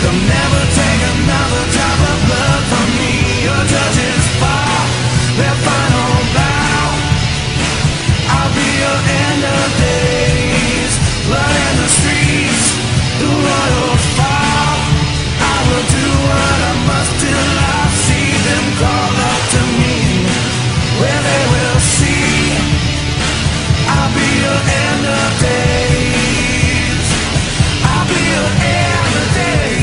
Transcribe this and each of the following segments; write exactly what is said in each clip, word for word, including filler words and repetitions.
They'll never take another drop of blood from me. Your judges fall, their final bow. I'll be your end of days. Blood in the streets, the royal fall. I will do what I must till I see them call up to me, where they will see I'll be your end of days. I'll be your end of days.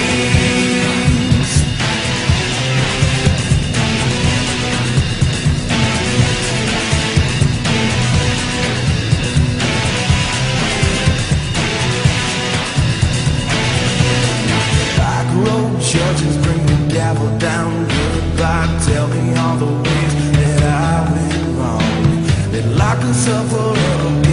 Back road judges bring the gavel down. Goodbye, tell me all the ways that I went wrong. They lock us up forever.